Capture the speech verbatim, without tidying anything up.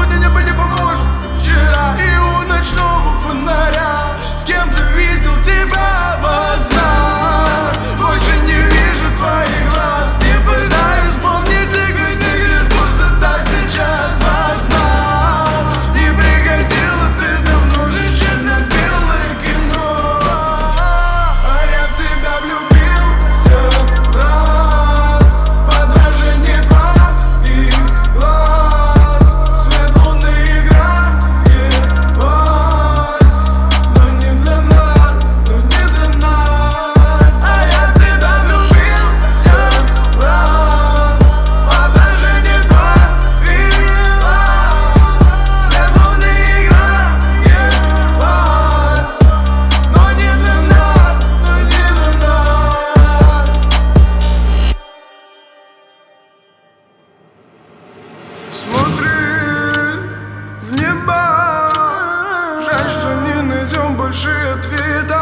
сегодня небо не похоже, как вчера. И у ночного фонаря с кем-то видел тебя во снах. Больше не вижу твоих глаз, не пытаюсь помнить их, где лишь пустота сейчас во снах. Не приходила ты давно, лишь черно-белое кино. А я в тебя влюбился раз, в отражении твоих глаз. Свет луны играет вальс, но не для нас, но не для нас. А я в тебя влюбился раз, в отражении твоих глаз. Свет луны играет вальс, но не для нас, но не для нас. Смотри в небо, жаль, что не найдем больше ответа.